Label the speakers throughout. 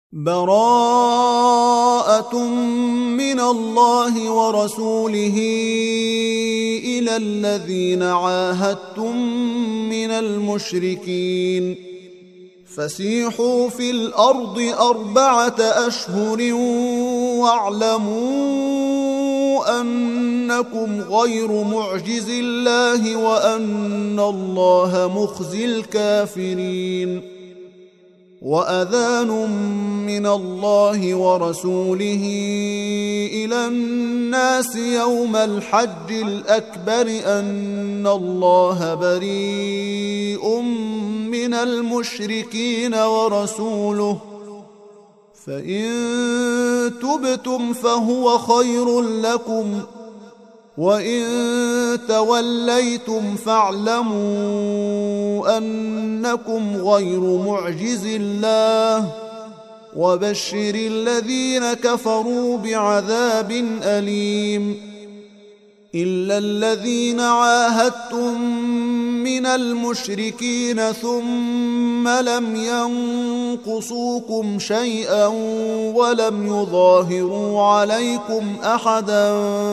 Speaker 1: براءة من الله ورسوله إلى الذين عاهدتم من المشركين فسيحوا في الأرض 4 أشهر واعلموا أنكم غير معجز الله وأن الله مخزي الكافرين. وأذان من الله ورسوله إلى الناس يوم الحج الأكبر أن الله بريء من المشركين ورسوله فإن تبتم فهو خير لكم وإن توليتم فاعلموا أنكم غير معجز الله وبشر الذين كفروا بعذاب أليم. إلا الذين عاهدتم من المشركين ثم لم ينقصوكم شيئا ولم يظاهروا عليكم أحدا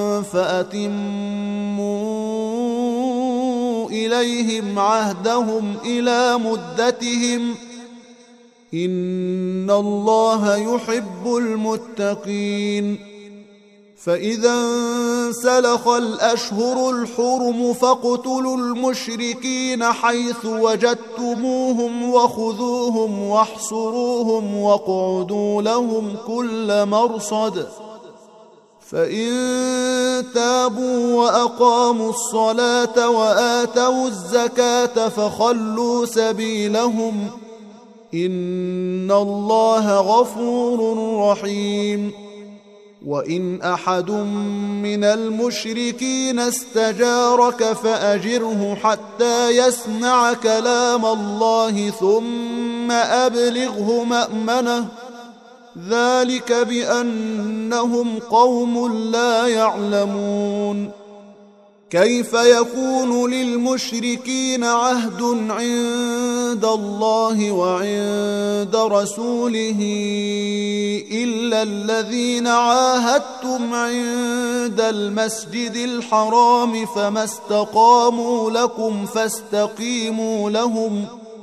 Speaker 1: فأتموا إليهم عهدهم إلى مدتهم إن الله يحب المتقين. فإذا انسلخ الأشهر الحرم فاقتلوا المشركين حيث وجدتموهم وخذوهم واحصروهم واقعدوا لهم كل مرصد فإن تابوا وأقاموا الصلاة وآتوا الزكاة فخلوا سبيلهم إن الله غفور رحيم. وإن أحد من المشركين استجارك فأجره حتى يسمع كلام الله ثم أبلغه مأمنه ذلك بأنهم قوم لا يعلمون. كيف يكون للمشركين عهد عند الله وعند رسوله إلا الذين عاهدتم عند المسجد الحرام فما استقاموا لكم فاستقيموا لهم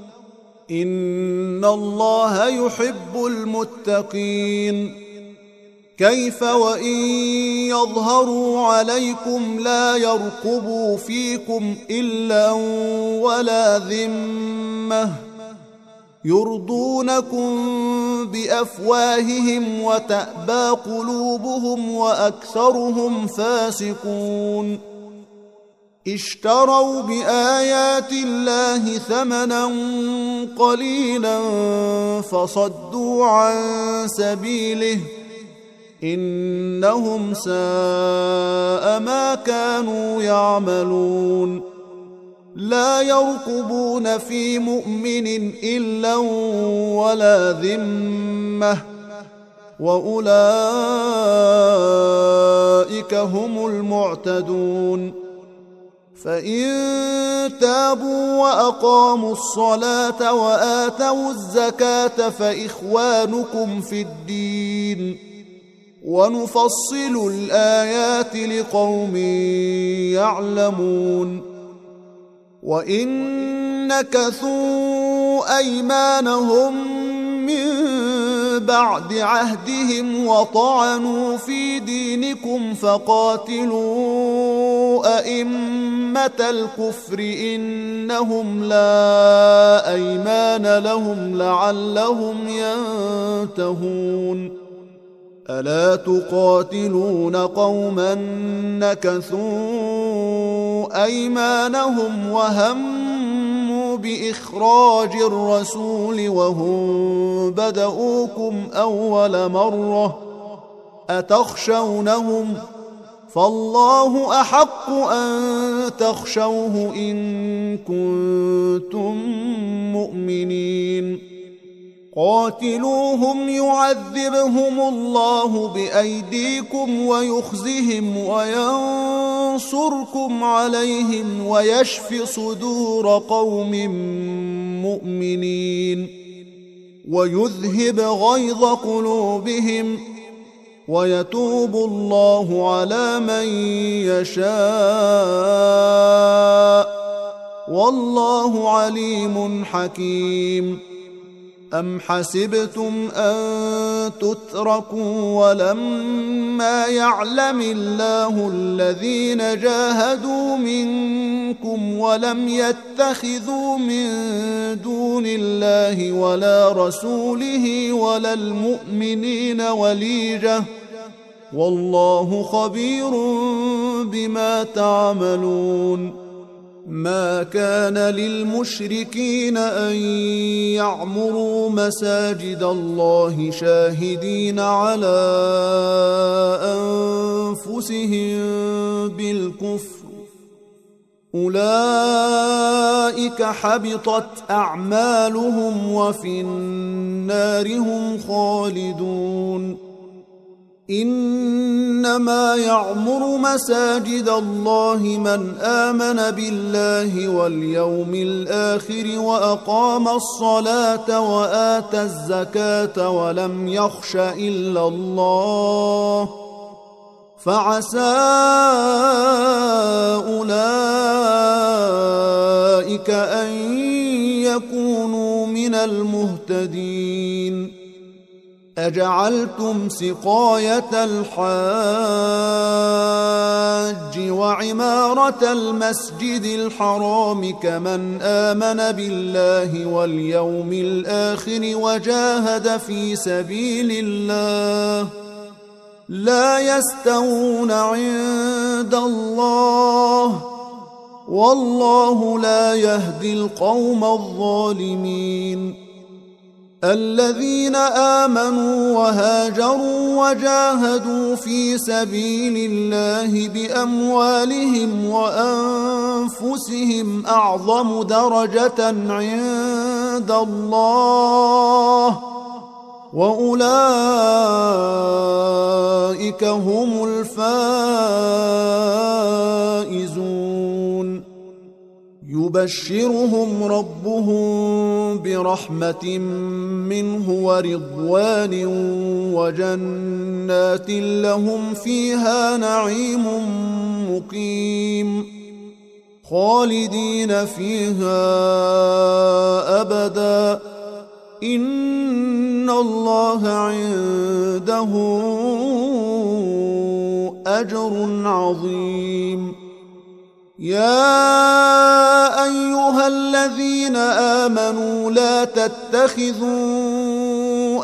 Speaker 1: إن الله يحب المتقين. كيف وإن يظهروا عليكم لا يرقبوا فيكم إلا ولا ذمة يرضونكم بأفواههم وتأبى قلوبهم وأكثرهم فاسقون. اشتروا بآيات الله ثمنا قليلا فصدوا عن سبيله إنهم ساء ما كانوا يعملون. لا يرقبون في مؤمن إلا ولا ذمة وأولئك هم المعتدون. فإن تابوا وأقاموا الصلاة وآتوا الزكاة فإخوانكم في الدين ونفصل الآيات لقوم يعلمون. وإن نكثوا أيمانهم من بعد عهدهم وطعنوا في دينكم فقاتلوا أئمة الكفر إنهم لا أيمان لهم لعلهم ينتهون. ألا تقاتلون قوما نكثوا أيمانهم وهموا بإخراج الرسول وهم بدؤوكم أول مرة أتخشونهم فالله أحق أن تخشوه إن كنتم مؤمنين. قاتلوهم يعذبهم الله بأيديكم ويخزهم وينصركم عليهم ويشف صدور قوم مؤمنين. ويذهب غيظ قلوبهم ويتوب الله على من يشاء والله عليم حكيم. أم حسبتم أن تتركوا ولما يعلم الله الذين جاهدوا منكم ولم يتخذوا من دون الله ولا رسوله ولا المؤمنين وليجة والله خبير بما تعملون. ما كان للمشركين أن يعمروا مساجد الله شاهدين على أنفسهم بالكفر أولئك حبطت أعمالهم وفي النار هم خالدون. إنما يعمر مساجد الله من آمن بالله واليوم الآخر وأقام الصلاة وآتى الزكاة ولم يخش إلا الله فعسى أولئك أن يكونوا من المهتدين. أجعلتم سقاية الحاج وعمارة المسجد الحرام كمن آمن بالله واليوم الآخر وجاهد في سبيل الله لا يستوون عند الله والله لا يهدي القوم الظالمين. الذين آمنوا وهاجروا وجاهدوا في سبيل الله بأموالهم وأنفسهم أعظم درجة عند الله وأولئك هم الفائزون. يبشرهم ربهم برحمة منه ورضوان وجنات لهم فيها نعيم مقيم خالدين فيها أبدا إن الله عنده أجر عظيم. يا أيها الذين آمنوا لا تتخذوا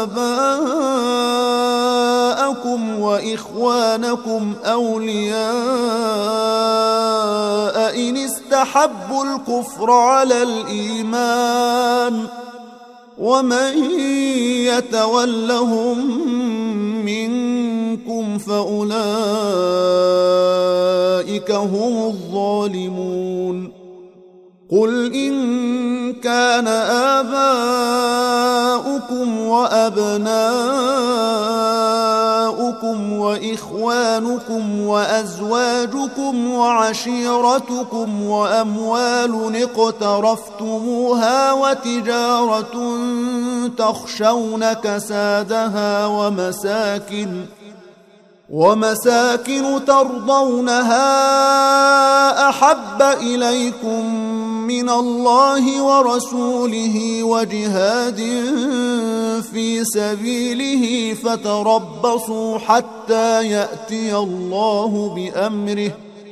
Speaker 1: آباءكم وإخوانكم أولياء إن استحبوا الكفر على الإيمان ومن يتولهم منكم فأولئك هم الظالمون. قل إن كان آباؤكم وأبناؤكم وإخوانكم وأزواجكم وعشيرتكم وأموال اقترفتموها وتجارة تخشون كسادها ومساكن ترضونها أحب إليكم من الله ورسوله وجهاد في سبيله فتربصوا حتى يأتي الله بأمره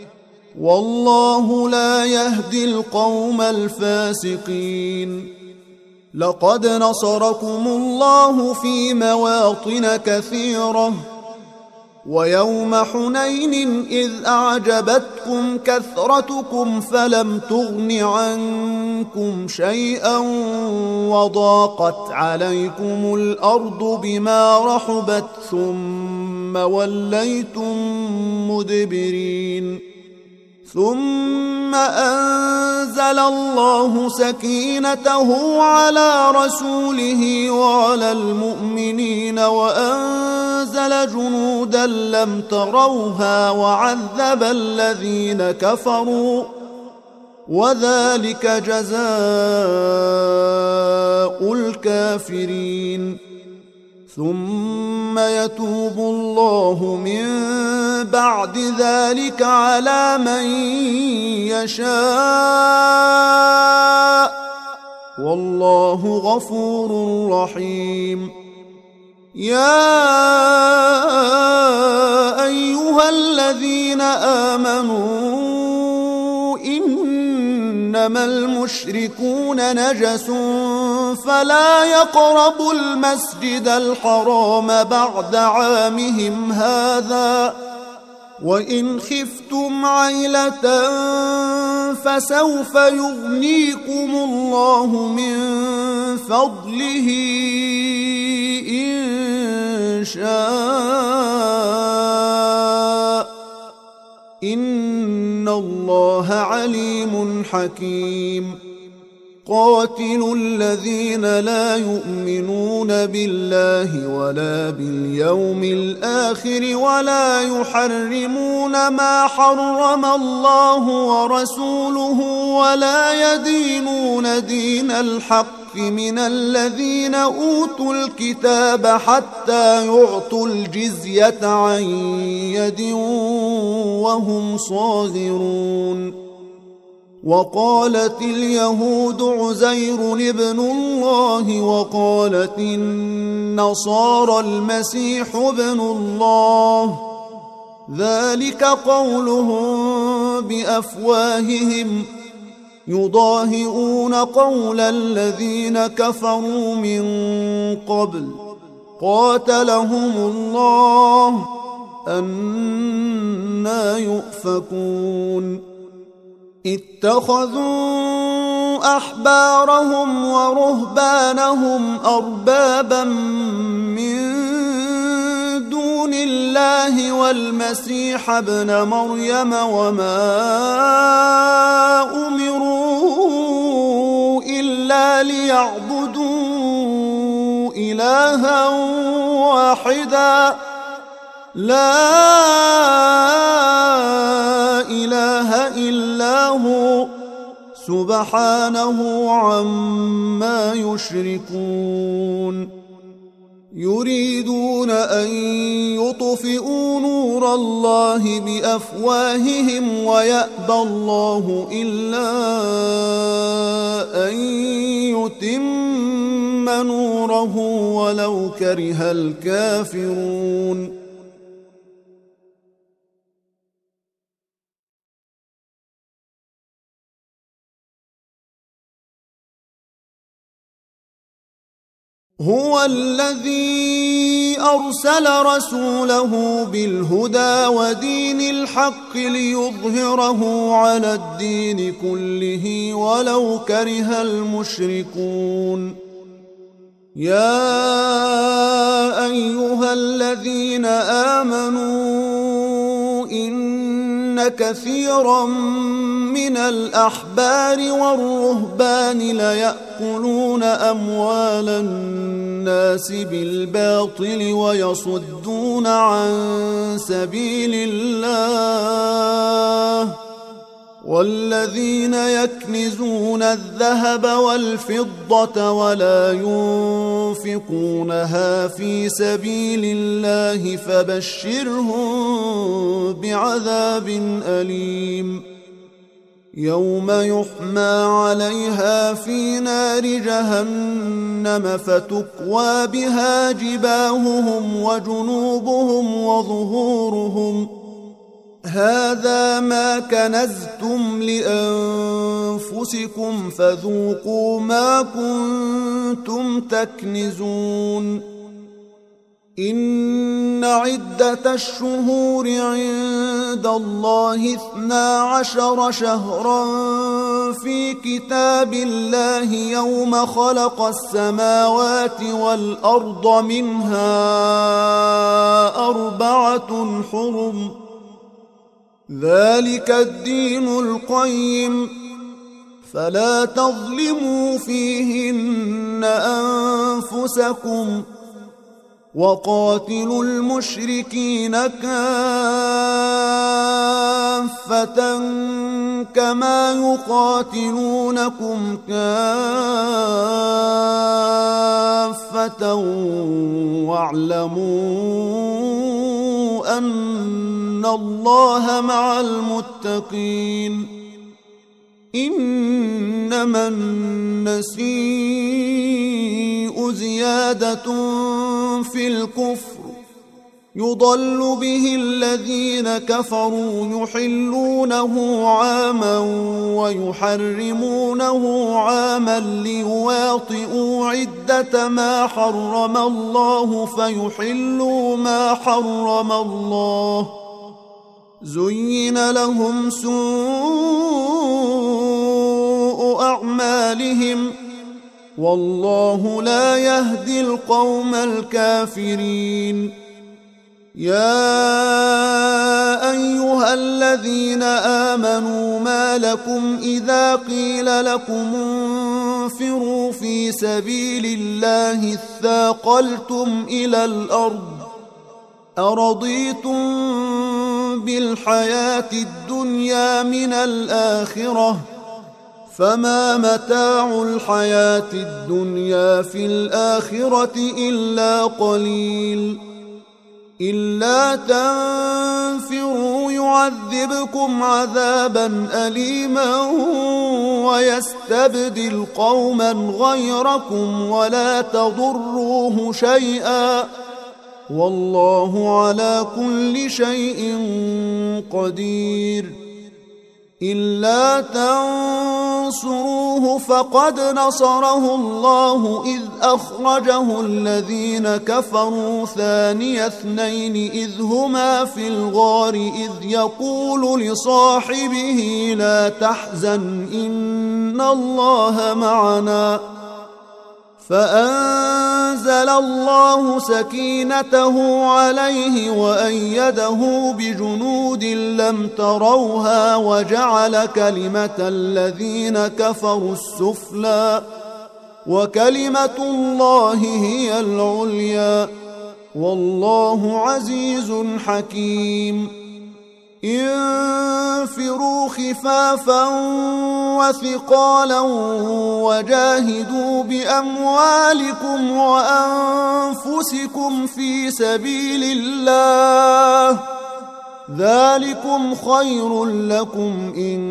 Speaker 1: والله لا يهدي القوم الفاسقين. لقد نصركم الله في مواطن كثيرة ويوم حنين إذ أعجبتكم كثرتكم فلم تغن عنكم شيئا وضاقت عليكم الأرض بما رحبت ثم وليتم مدبرين. ثم أنزل الله سكينته على رسوله وعلى المؤمنين وأنزل جنودا لم تروها وعذب الذين كفروا وذلك جزاء الكافرين. ثم يتوب الله من بعد ذلك على من يشاء والله غفور رحيم. يا أيها الذين آمنوا إنما المشركون نجس فلا يقربوا المسجد الحرام بعد عامهم هذا وإن خفتم عيلة فسوف يغنيكم الله من فضله إن شاء إن الله عليم حكيم. قاتلوا الذين لا يؤمنون بالله ولا باليوم الآخر ولا يحرمون ما حرم الله ورسوله ولا يدينون دين الحق من الذين أوتوا الكتاب حتى يعطوا الجزية عن يد وهم صاغرون. وقالت اليهود عزير ابن الله وقالت النصارى المسيح ابن الله ذلك قولهم بأفواههم يضاهئون قول الذين كفروا من قبل قاتلهم الله أنى يؤفكون. اتخذوا أحبارهم ورهبانهم أربابا من دون الله والمسيح ابن مريم وما أمروا إلا ليعبدوا إلها واحدا لا إله إلا هو سبحانه عما يشركون. يريدون أن يطفئوا نور الله بأفواههم ويأبى الله إلا أن يتم نوره ولو كره الكافرون. هو الذي أرسل رسوله بالهدى ودين الحق ليظهره على الدين كله ولو كره المشركون. يا أيها الذين آمنوا إن كثيرا من الأحبار والرهبان ليأكلون أموال الناس بالباطل ويصدون عن سبيل الله والذين يكنزون الذهب والفضة ولا ينفقونها في سبيل الله فبشرهم بعذاب أليم. يوم يحمى عليها في نار جهنم فتكوى بها جباههم وجنوبهم وظهورهم هذا ما كنزتم لأنفسكم فذوقوا ما كنتم تكنزون. إن عدة الشهور عند الله 12 شهرا في كتاب الله يوم خلق السماوات والأرض منها 4 حرم ذلك الدين القيم فلا تظلموا فيهن أنفسكم وقاتلوا المشركين كافة كما يقاتلونكم كافة واعلموا أن الله مع المتقين إنما النسيء زيادة في الكفر يضل به الذين كفروا يحلونه عاما ويحرمونه عاما ليواطئوا عدة ما حرم الله فيحلوا ما حرم الله زين لهم سوء أعمالهم والله لا يهدي القوم الكافرين يا أيها الذين آمنوا ما لكم إذا قيل لكم انفروا في سبيل الله اثاقلتم إلى الأرض أرضيتم بالحياة الدنيا من الآخرة فما متاع الحياة الدنيا في الآخرة إلا قليل إلا تنفروا يعذبكم عذابا أليما ويستبدل قوما غيركم ولا تضروه شيئا والله على كل شيء قدير إلا تنصروه فقد نصره الله إذ أخرجه الذين كفروا ثاني اثنين إذ هما في الغار إذ يقول لصاحبه لا تحزن إن الله معنا فأنزل الله سكينته عليه وأيده بجنود لم تروها وجعل كلمة الذين كفروا السفلى وكلمة الله هي العليا والله عزيز حكيم انفروا خفافا وثقالا وجاهدوا بأموالكم وأنفسكم في سبيل الله ذلكم خير لكم إن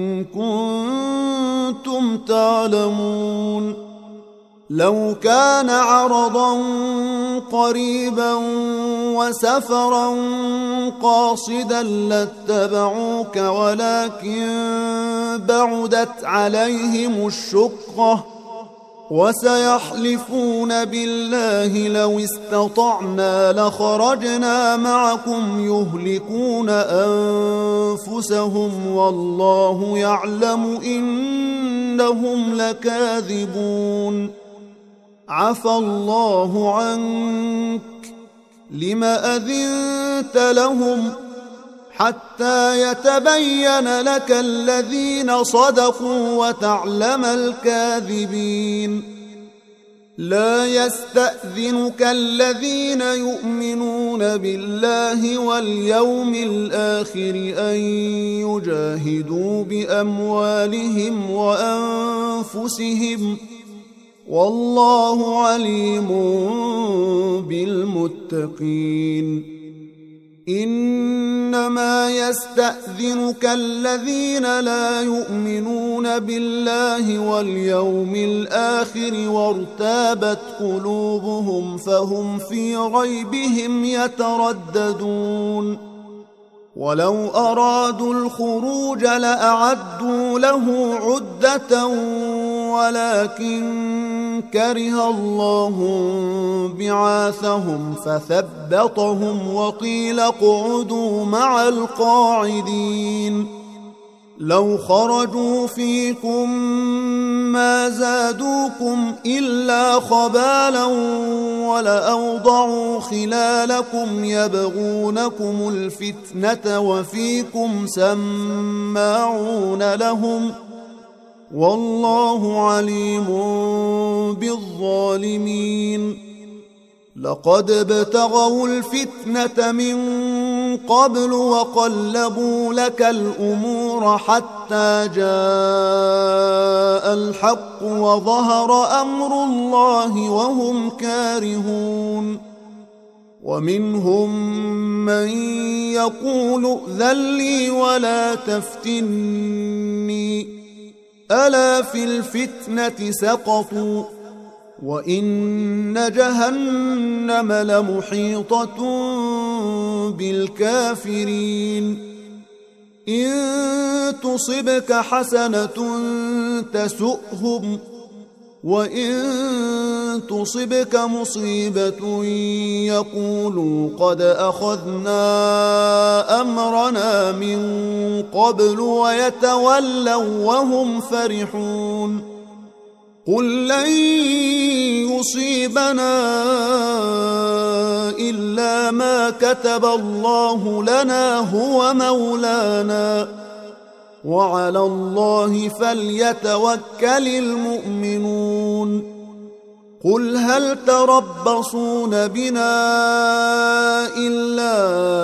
Speaker 1: كنتم تعلمون لو كان عرضا قريبا وسفرا قاصدا لاتبعوك ولكن بعدت عليهم الشقة وسيحلفون بالله لو استطعنا لخرجنا معكم يهلكون أنفسهم والله يعلم إنهم لكاذبون عفى الله عنك لم أذنت لهم حتى يتبين لك الذين صدقوا وتعلم الكاذبين لا يستأذنك الذين يؤمنون بالله واليوم الآخر أن يجاهدوا بأموالهم وأنفسهم والله عليم بالمتقين إنما يستأذنك الذين لا يؤمنون بالله واليوم الآخر وارتابت قلوبهم فهم في ريبهم يترددون ولو أرادوا الخروج لأعدوا له عدة ولكن كره الله بعاثهم فثبطهم وقيل اقعدوا مع القاعدين لو خرجوا فيكم ما زادوكم إلا خبالا ولأوضعوا خلالكم يبغونكم الفتنة وفيكم سماعون لهم والله عليم بالظالمين لقد ابتغوا الفتنة من قبل وقلبوا لك الأمور حتى جاء الحق وظهر أمر الله وهم كارهون ومنهم من يقول ائذن لي ولا تفتني ألا في الفتنة سقطوا وإن جهنم لمحيطة بالكافرين إن تصبك حسنة تسؤهم وإن تصبك مصيبة يقولوا قد أخذنا أمرنا من قبل ويتولوا وهم فرحون قل لن يصيبنا إلا ما كتب الله لنا هو مولانا وعلى الله فليتوكل المؤمنون قل هل تربصون بنا إلا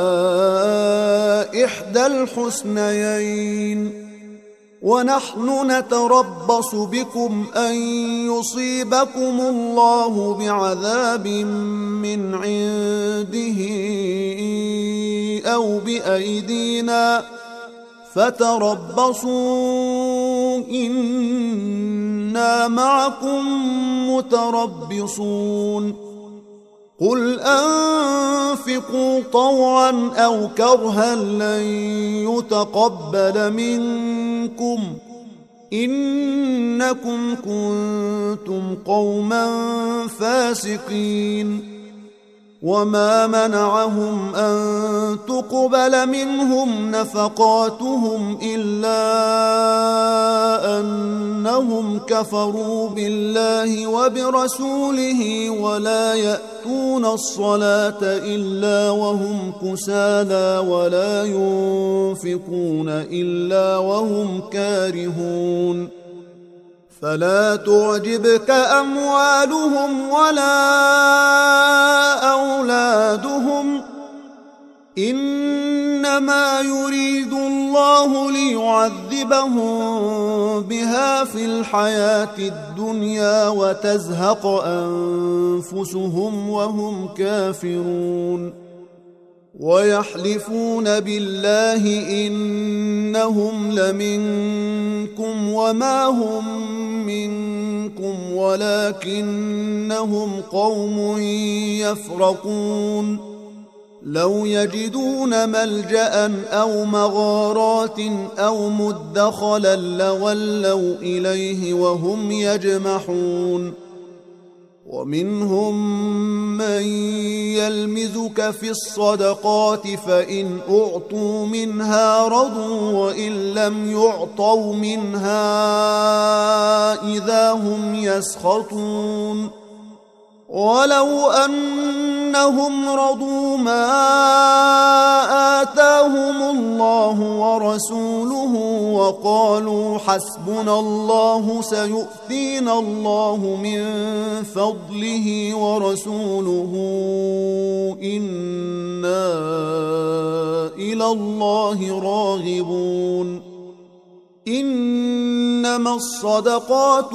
Speaker 1: إحدى الحسنيين ونحن نتربص بكم أن يصيبكم الله بعذاب من عنده أو بأيدينا فتربصوا إنا معكم متربصون قل أنفقوا طوعا أو كرها لن يتقبل منكم إنكم كنتم قوما فاسقين وما منعهم أن تقبل منهم نفقاتهم إلا أنهم كفروا بالله وبرسوله ولا يأتون الصلاة إلا وهم كسالى ولا ينفقون إلا وهم كارهون فلا تعجبك أموالهم ولا أولادهم إنما يريد الله ليعذبهم بها في الحياة الدنيا وتزهق أنفسهم وهم كافرون ويحلفون بالله إنهم لمنكم وما هم منكم ولكنهم قوم يفرقون لو يجدون ملجأ أو مغارات أو مدخلا لولوا إليه وهم يجمحون ومنهم من يلمزك في الصدقات فإن أعطوا منها رضوا وإن لم يعطوا منها إذا هم يسخطون ولو أنهم رضوا ما آتاهم الله ورسوله وقالوا حسبنا الله سيؤتينا الله من فضله ورسوله إنا إلى الله راغبون إنما الصدقات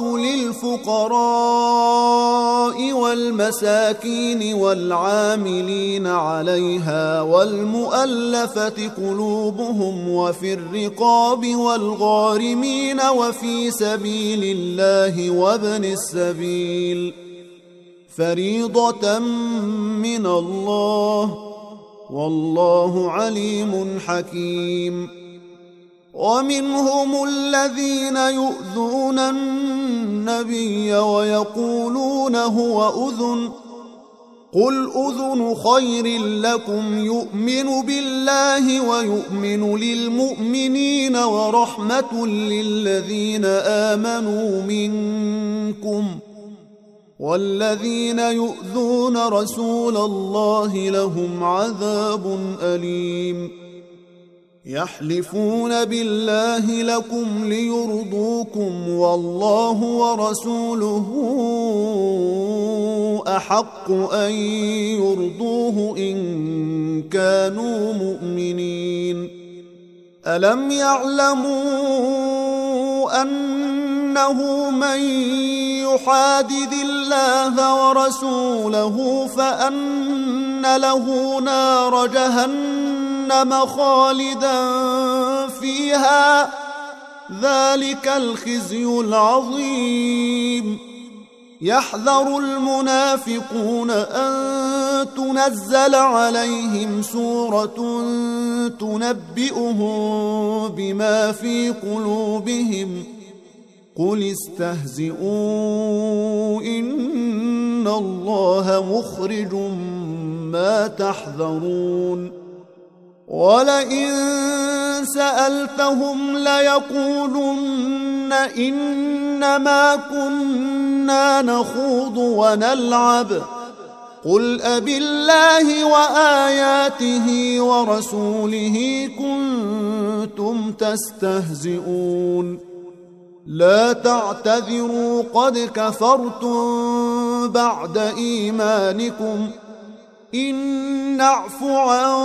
Speaker 1: للفقراء والمساكين والعاملين عليها والمؤلفة قلوبهم وفي الرقاب والغارمين وفي سبيل الله وابن السبيل فريضة من الله والله عليم حكيم ومنهم الذين يؤذون النبي ويقولون هو أذن قل أذن خير لكم يؤمن بالله ويؤمن للمؤمنين ورحمة للذين آمنوا منكم والذين يؤذون رسول الله لهم عذاب أليم يحلفون بالله لكم ليرضوكم والله ورسوله أحق أن يرضوه إن كانوا مؤمنين. ألم يعلموا أنه من يحادد الله ورسوله فأن له نار جهنم خالدا فيها، ذلك الخزي العظيم. يحذر المنافقون أن تنزل عليهم سورة تنبئهم بما في قلوبهم، قل استهزئوا إن الله مخرج ما تحذرون. ولئن سألتهم ليقولن إنما كنا نخوض ونلعب، قل أبالله وآياته ورسوله كنتم تستهزئون. لا تعتذروا قد كفرتم بعد إيمانكم، إن نعف عن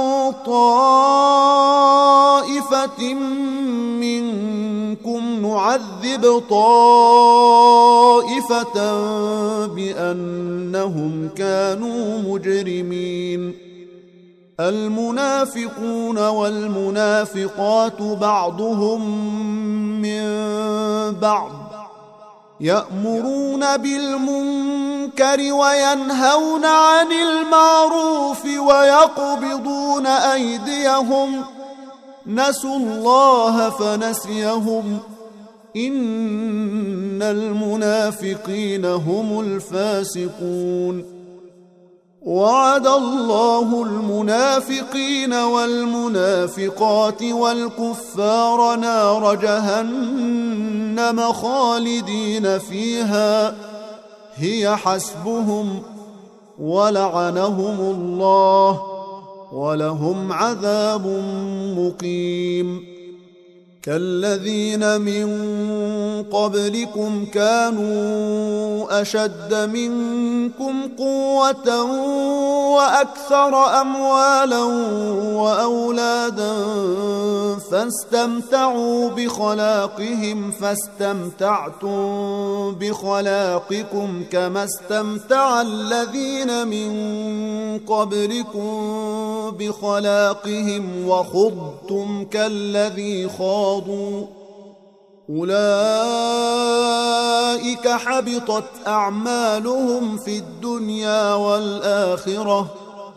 Speaker 1: طائفة منكم نعذب طائفة بأنهم كانوا مجرمين. المنافقون والمنافقات بعضهم من بعض، يأمرون بالمنكر وينهون عن المعروف ويقبضون أيديهم، نسوا الله فنسيهم، إن المنافقين هم الفاسقون. وعد الله المنافقين والمنافقات والكفار نار جهنم خالدين فيها هي حسبهم، ولعنهم الله ولهم عذاب مقيم. كالذين من قبلكم كانوا أشد منكم قوة وأكثر أموالا وأولادا فاستمتعوا بخلاقهم فاستمتعتم بخلاقكم كما استمتع الذين من قبلكم بخلاقهم وخضتم كالذي خاضوا، أولئك حبطت أعمالهم في الدنيا والآخرة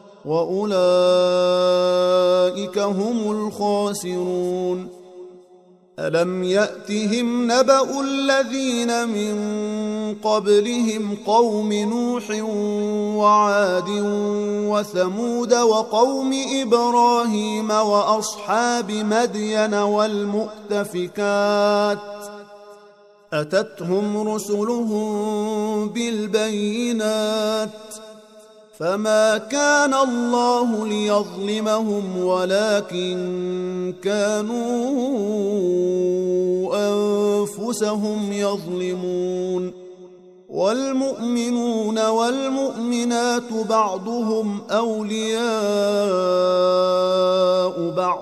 Speaker 1: وأولئك هم الخاسرون. ألم يأتهم نبأ الذين من قبلهم قوم نوح وعاد وثمود وقوم إبراهيم وأصحاب مدين والمؤتفكات، أتتهم رسلهم بالبينات فما كان الله ليظلمهم ولكن كانوا أنفسهم يظلمون. والمؤمنون والمؤمنات بعضهم أولياء بعض،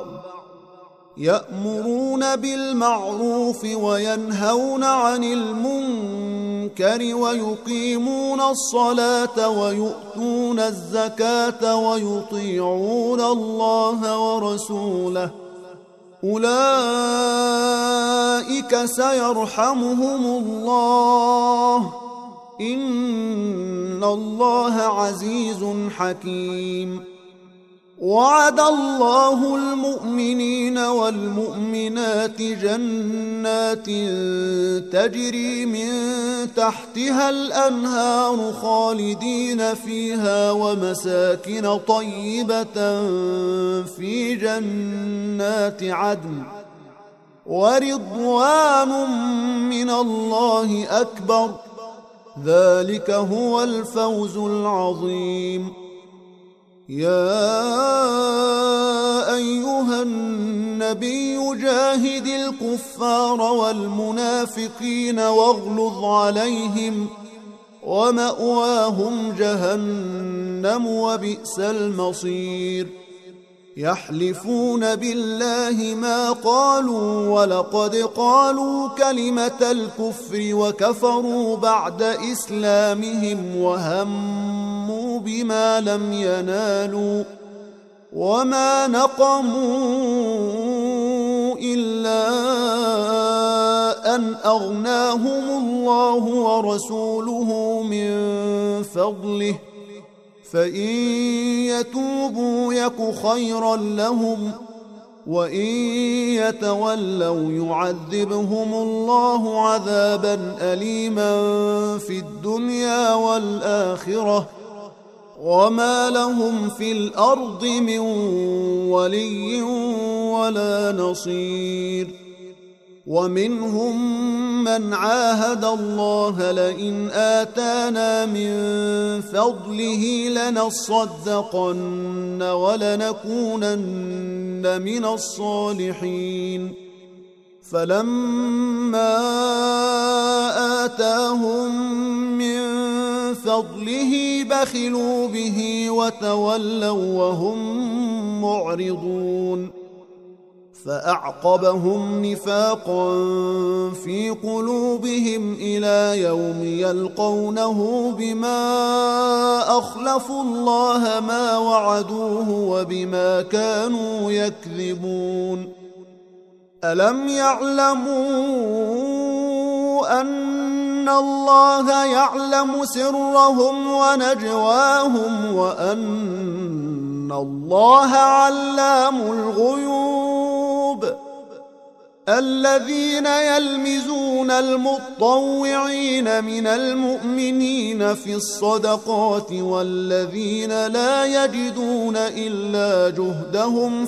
Speaker 1: يأمرون بالمعروف وينهون عن المنكر ويقيمون الصلاة ويؤتون الزكاة ويطيعون الله ورسوله، أولئك سيرحمهم الله، إن الله عزيز حكيم. وعد الله المؤمنين والمؤمنات جنات تجري من تحتها الأنهار خالدين فيها ومساكن طيبة في جنات عدن ورضوان من الله أكبر، ذلك هو الفوز العظيم. يا أيها النبي جاهد الكفار والمنافقين واغلظ ومأواهم جهنم وبئس المصير يحلفون بالله ما قالوا ولقد قالوا كلمة الكفر وكفروا بعد إسلامهم وهموا بما لم ينالوا وما نقموا إلا أن أغناهم الله ورسوله من فضله فإن يتوبوا يك خيرا لهم وإن يتولوا يعذبهم الله عذابا أليما في الدنيا والآخرة وما لهم في الأرض من ولي ولا نصير ومنهم من عاهد الله لئن آتانا من فضله لنصدقن ولنكونن من الصالحين فلما آتاهم من فضله بخلوا به وتولوا وهم معرضون فأعقبهم نفاقا في قلوبهم إلى يوم يلقونه بما أخلفوا الله ما وعدوه وبما كانوا يكذبون ألم يعلموا أن الله يعلم سرهم ونجواهم وأن الله علام الغيوب الذين يلمزون المطوعين من المؤمنين في الصدقات والذين لا يجدون إلا جهدهم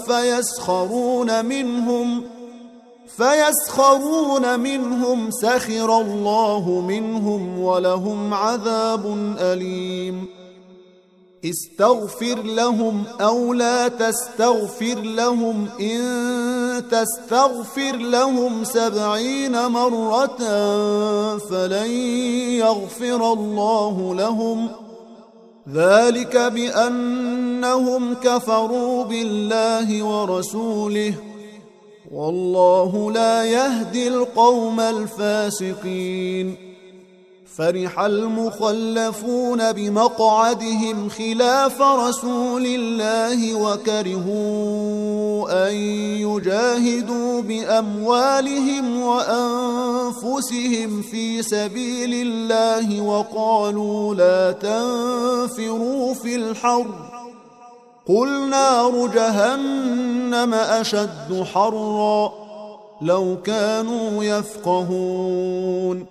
Speaker 1: فيسخرون منهم سخر الله منهم ولهم عذاب أليم استغفر لهم أو لا تستغفر لهم إن تستغفر لهم 70 مرة فلن يغفر الله لهم ذلك بأنهم كفروا بالله ورسوله والله لا يهدي القوم الفاسقين فرح المخلفون بمقعدهم خلاف رسول الله وكرهوا أن يجاهدوا بأموالهم وأنفسهم في سبيل الله وقالوا لا تنفروا في الحر قل نار جهنم أشد حرا لو كانوا يفقهون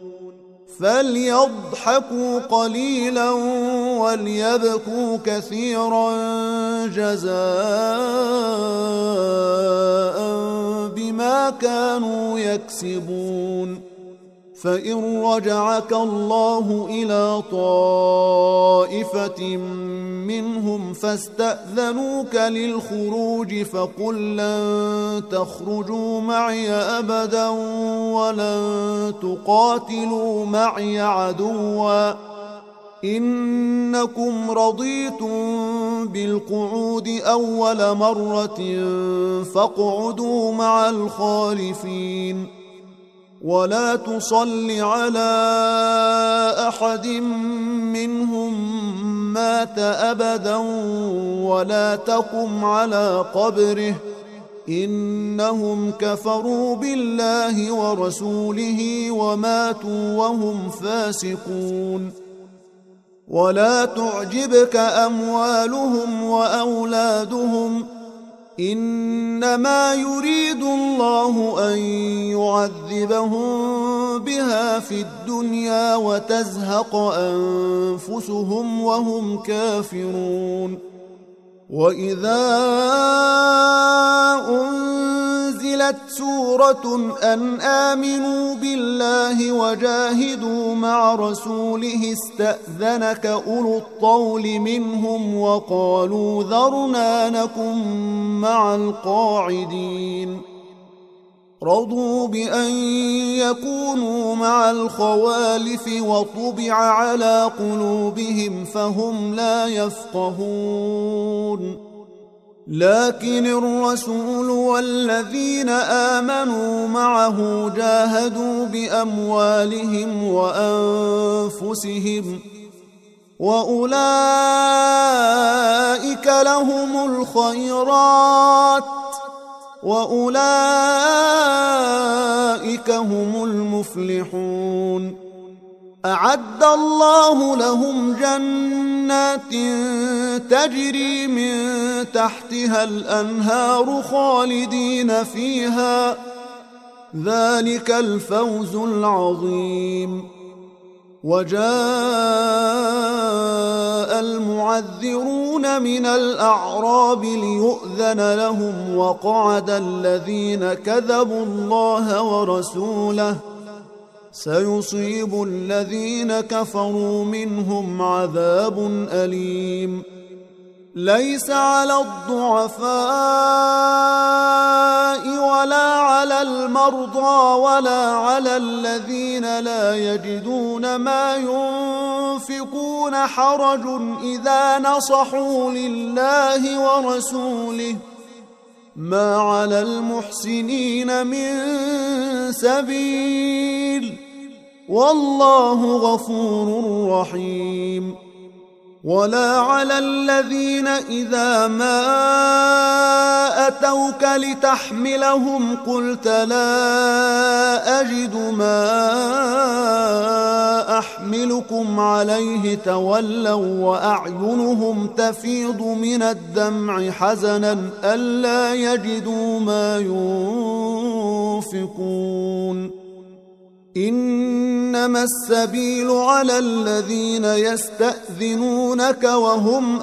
Speaker 1: فليضحكوا قليلا وليبكوا كثيرا جزاء بما كانوا يكسبون فإن رجعك الله إلى طائفة منهم فاستأذنوك للخروج فقل لن تخرجوا معي أبدا ولن تقاتلوا معي عدوا إنكم رضيتم بالقعود أول مرة فاقعدوا مع الخالفين ولا تصل على أحد منهم مات أبدا ولا تقم على قبره إنهم كفروا بالله ورسوله وماتوا وهم فاسقون ولا تعجبك أموالهم وأولادهم إنما يريد الله أن يعذبهم بها في الدنيا وتزهق أنفسهم وهم كافرون وإذا أنزلت سورة أن آمنوا بالله وجاهدوا مع رسوله استأذنك أولو الطول منهم وقالوا ذرنا نكن مع القاعدين رضوا بأن يكونوا مع الخوالف وطبع على قلوبهم فهم لا يفقهون. لكن الرسول والذين آمنوا معه جاهدوا بأموالهم وأنفسهم وأولئك لهم الخيرات وأولئك هم المفلحون. أعد الله لهم جنات تجري من تحتها الأنهار خالدين فيها، ذلك الفوز العظيم. وجاء المعذرون من الأعراب ليؤذن لهم وقعد الذين كذبوا الله ورسوله، سيصيب الذين كفروا منهم عذاب أليم. ليس على الضعفاء ولا على المرضى ولا على الذين لا يجدون ما ينفقون حرج إذا نصحوا لله ورسوله، ما على المحسنين من سبيل، والله غفور رحيم. ولا على الذين إذا ما أتوك لتحملهم قلت لا أجد ما أحملكم عليه تولوا وأعينهم تفيض من الدمع حزنا ألا يجدوا ما ينفقون. إنما السبيل على الذين يستأذنونك وهم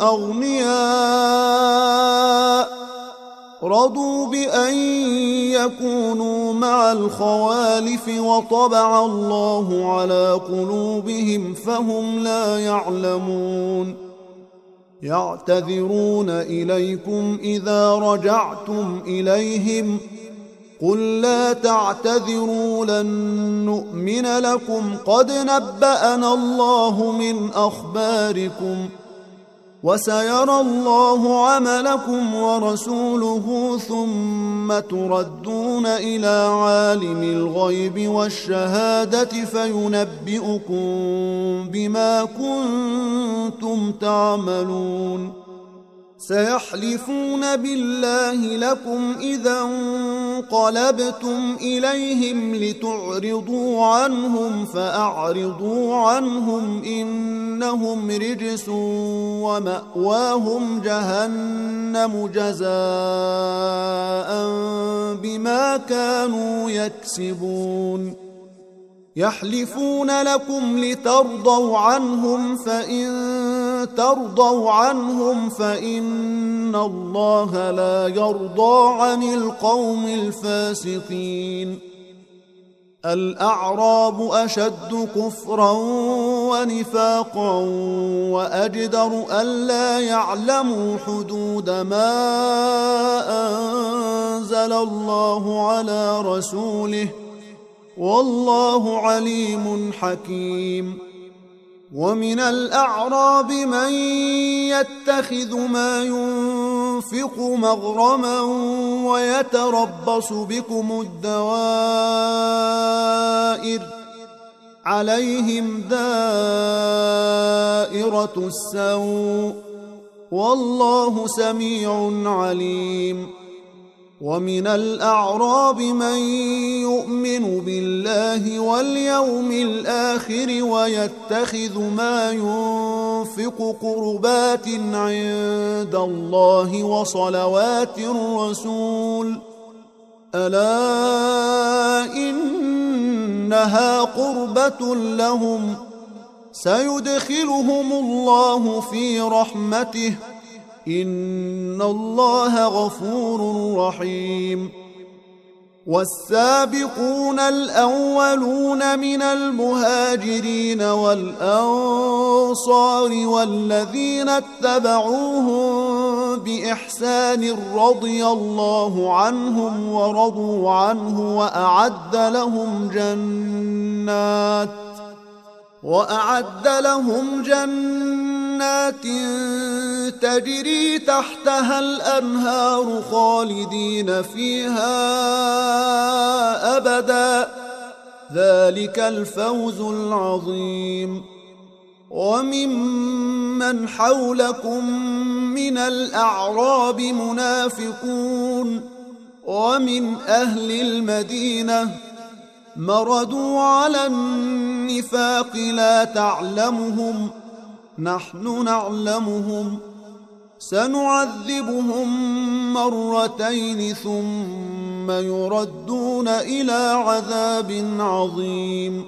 Speaker 1: أغنياء رضوا بأن يكونوا مع الخوالف وطبع الله على قلوبهم فهم لا يعلمون. يعتذرون إليكم إذا رجعتم إليهم قل لا تعتذروا لن نؤمن لكم قد نبأنا الله من أخباركم وسيرى الله عملكم ورسوله ثم تردون إلى عالم الغيب والشهادة فينبئكم بما كنتم تعملون. سيحلفون بالله لكم إذا انقلبتم إليهم لتعرضوا عنهم فأعرضوا عنهم إنهم رجس ومأواهم جهنم جزاء بما كانوا يكسبون. يحلفون لكم لترضوا عنهم فإن ترضوا عنهم فإن الله لا يرضى عن القوم الفاسقين. الأعراب أشد كفرا ونفاقا وأجدر ألا يعلموا حدود ما أنزل الله على رسوله والله عليم حكيم. ومن الأعراب من يتخذ ما ينفق مغرما ويتربص بكم الدوائر عليهم دائرة السوء والله سميع عليم. ومن الأعراب من يؤمن بالله واليوم الآخر ويتخذ ما ينفق قربات عند الله وصلوات الرسول ألا إنها قربة لهم سيدخلهم الله في رحمته إن الله غفور رحيم. والسابقون الأولون من المهاجرين والأنصار والذين اتبعوهم بإحسان رضي الله عنهم ورضوا عنه وأعد لهم جنات تجري تحتها الأنهار خالدين فيها أبدا ذلك الفوز العظيم. وممن حولكم من الأعراب منافقون ومن أهل المدينة مردوا على النفاق لا تعلمهم نحن نعلمهم سنعذبهم مرتين ثم يردون إلى عذاب عظيم.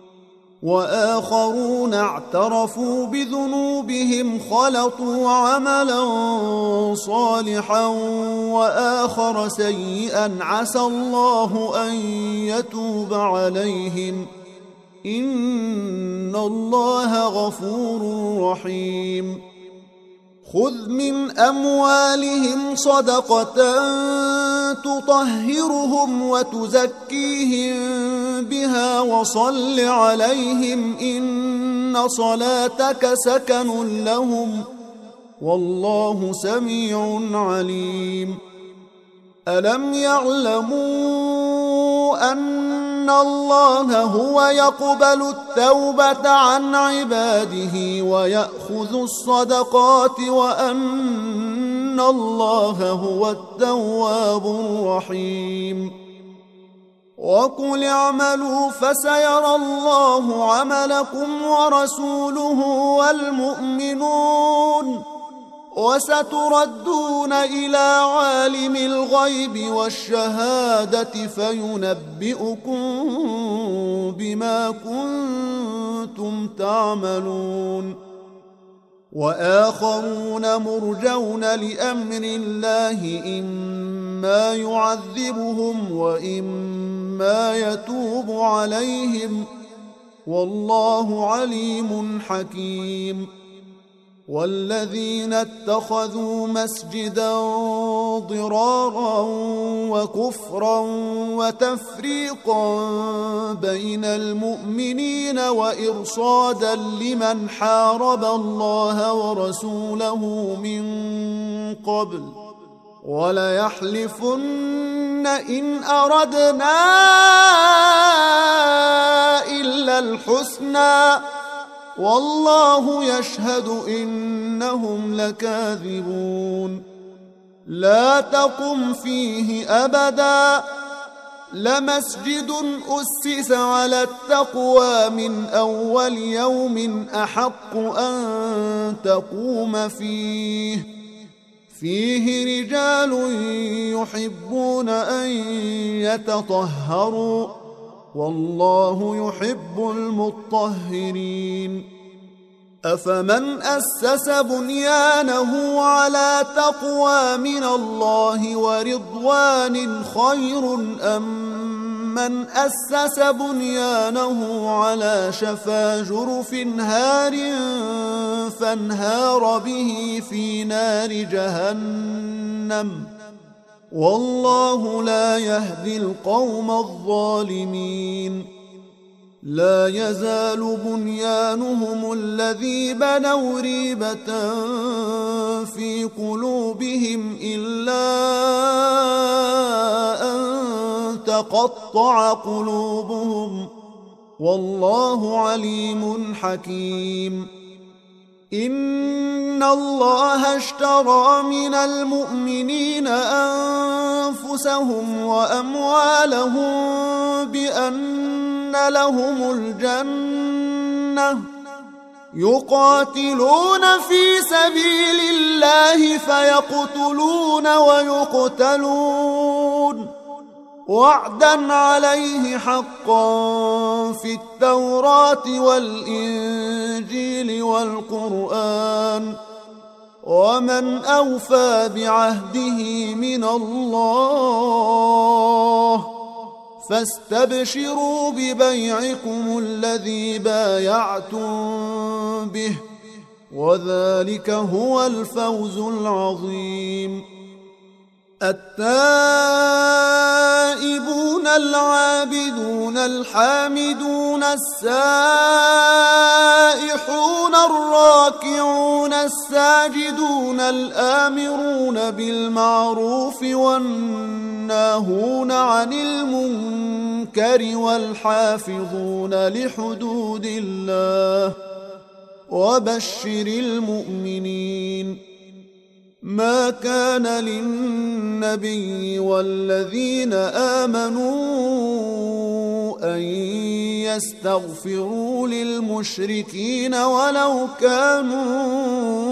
Speaker 1: وآخرون اعترفوا بذنوبهم خلطوا عملا صالحا وآخر سيئا عسى الله أن يتوب عليهم إن الله غفور رحيم. خذ من أموالهم صدقة تطهرهم وتزكيهم بها وصل عليهم إن صلاتك سكن لهم والله سميع عليم. ألم يعلموا أن الله هو يقبل التوبة عن عباده ويأخذ الصدقات وأن الله هو التواب الرحيم. وقل اعملوا فسيرى الله عملكم ورسوله والمؤمنون وستردون إلى عالم الغيب والشهادة فينبئكم بما كنتم تعملون. وآخرون مرجون لأمر الله إما يعذبهم وإما يتوب عليهم والله عليم حكيم. والذين اتخذوا مسجدا ضرارا وكفرا وتفريقا بين المؤمنين وإرصادا لمن حارب الله ورسوله من قبل وليحلفن إن أردنا إلا الحسنى والله يشهد إنهم لكاذبون. لا تقم فيه أبدا لمسجد أسس على التقوى من أول يوم أحق أن تقوم فيه رجال يحبون أن يتطهروا والله يحب المطهرين. أفمن أسس بنيانه على تقوى من الله ورضوان خير أم من أسس بنيانه على شفا جرف هار فانهار به في نار جهنم والله لا يهدي القوم الظالمين. لا يزال بنيانهم الذي بنوا ريبة في قلوبهم إلا أن تقطع قلوبهم والله عليم حكيم. إن الله اشترى من المؤمنين أنفسهم وأموالهم بأن لهم الجنة يقاتلون في سبيل الله فيقتلون ويقتلون وعدا عليه حقا في التوراة والإنجيل والقرآن ومن أوفى بعهده من الله فاستبشروا ببيعكم الذي بايعتم به وذلك هو الفوز العظيم. التائبون العابدون الحامدون السائحون الراكعون الساجدون الآمرون بالمعروف والناهون عن المنكر والحافظون لحدود الله وبشر المؤمنين. ما كان للنبي والذين آمنوا أن يستغفروا للمشركين ولو كانوا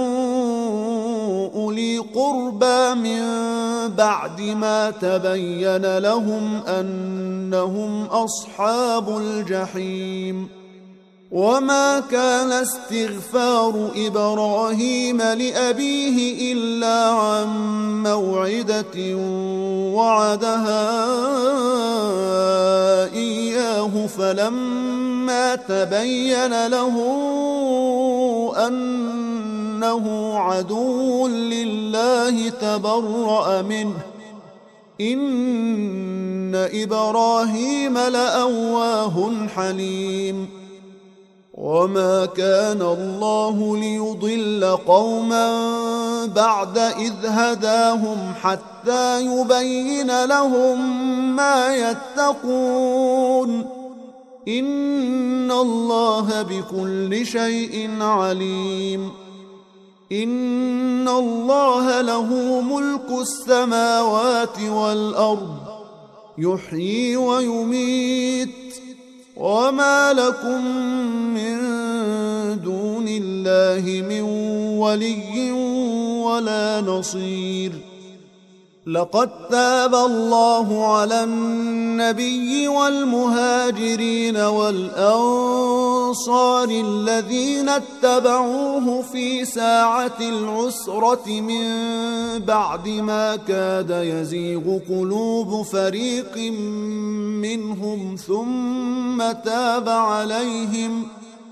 Speaker 1: أولي قربى من بعد ما تبين لهم أنهم أصحاب الجحيم. وما كان استغفار إبراهيم لأبيه إلا عن موعدة وعدها إياه فلما تبين له أنه عدو لله تبرأ منه إن إبراهيم لأواه حليم. وما كان الله ليضل قوما بعد إذ هداهم حتى يبين لهم ما يتقون إن الله بكل شيء عليم. إن الله له ملك السماوات والأرض يحيي ويميت وما لكم من دون الله من ولي ولا نصير. لقد تاب الله على النبي والمهاجرين والأنصار الذين اتبعوه في ساعة العسرة من بعد ما كاد يزيغ قلوب فريق منهم ثم تاب عليهم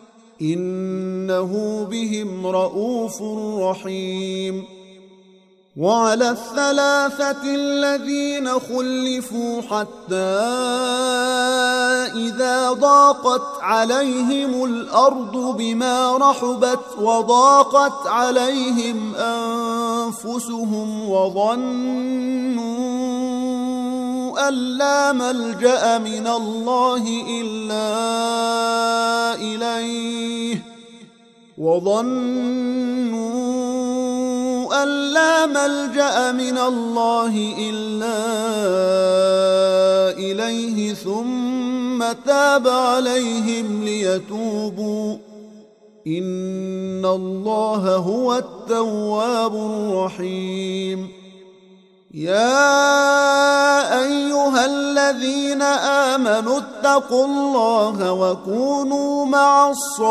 Speaker 1: إنه بهم رءوف رحيم. وعلى الثلاثة الذين خلفوا حتى إذا ضاقت عليهم الأرض بما رحبت وضاقت عليهم أنفسهم وظنوا أن لا ملجأ من الله إلا إليه أن لا ملجأ من الله إلا إليه ثم تاب عليهم ليتوبوا إن الله هو التواب الرحيم. يا أيها الذين آمنوا اتقوا الله وكونوا مع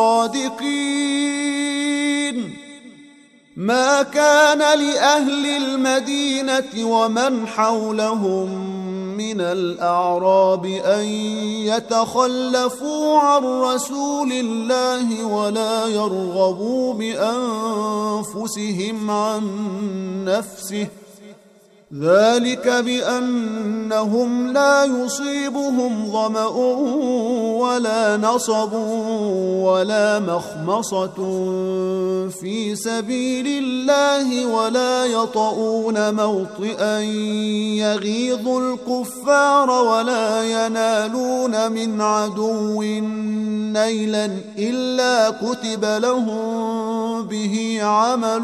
Speaker 1: الصادقين. ما كان لأهل المدينة ومن حولهم من الأعراب أن يتخلفوا عن رسول الله ولا يرغبوا بأنفسهم عن نفسه ذلك بأنهم لا يصيبهم ظمأ ولا نصب ولا مخمصة في سبيل الله ولا يطؤون موطئا يغيظ الكفار ولا ينالون من عدو نيلا إلا كتب لهم به عمل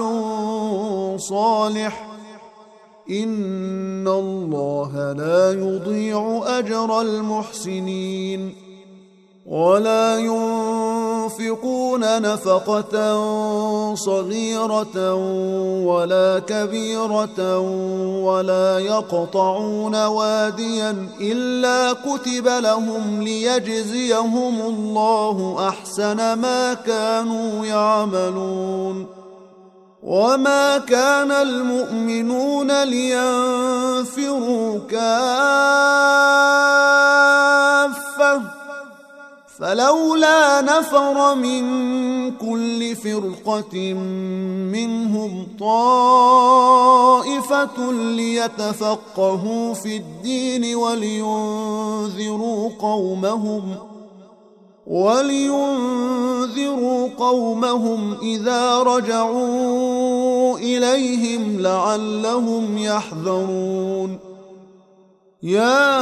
Speaker 1: صالح إن الله لا يضيع أجر المحسنين. ولا ينفقون نفقة صغيرة ولا كبيرة ولا يقطعون واديا إلا كتب لهم ليجزيهم الله أحسن ما كانوا يعملون. وما كان المؤمنون لينفروا كافة فلولا نفر من كل فرقة منهم طائفة ليتفقهوا في الدين ولينذروا قومهم إذا رجعوا إليهم لعلهم يحذرون. يا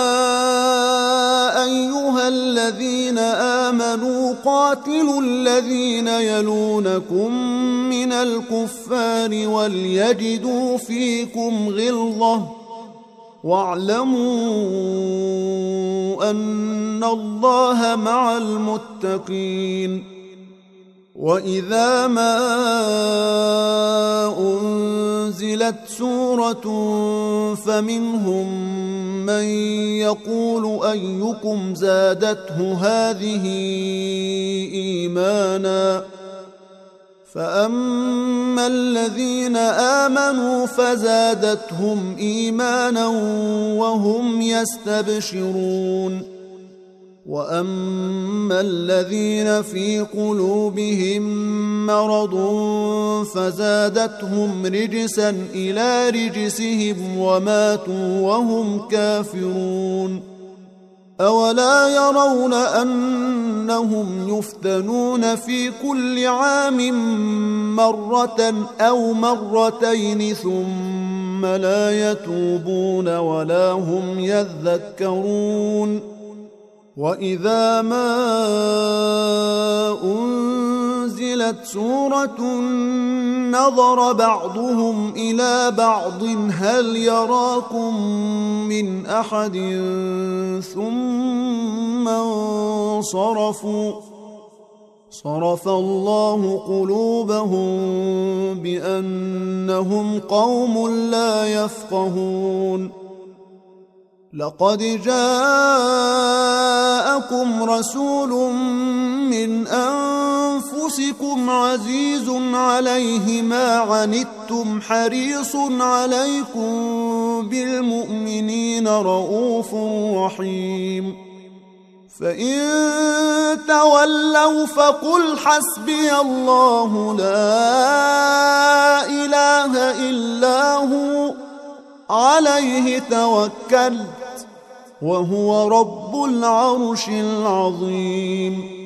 Speaker 1: أيها الذين آمنوا قاتلوا الذين يلونكم من الكفار وليجدوا فيكم غلظة واعلموا أن الله مع المتقين. وإذا ما أنزلت سورة فمنهم من يقول أيكم زادته هذه إيمانا فأما الذين آمنوا فزادتهم إيمانا وهم يستبشرون. وأما الذين في قلوبهم مرض فزادتهم رجسا إلى رجسهم وماتوا وهم كافرون. أولا يرون أنهم يفتنون في كل عام مرة أو مرتين ثم لا يتوبون ولا هم يذكرون. وإذا ما أنزلت سورة نظر بعضهم إلى بعض هل يراكم من أحد ثم انصرفوا صرف الله قلوبهم بأنهم قوم لا يفقهون. لقد جاءكم رسول من أنفسكم عزيز عليه ما عنتم حريص عليكم بالمؤمنين رؤوف رحيم. فإن تولوا فقل حسبي الله لا إله إلا هو عليه توكلت وهو رب العرش العظيم.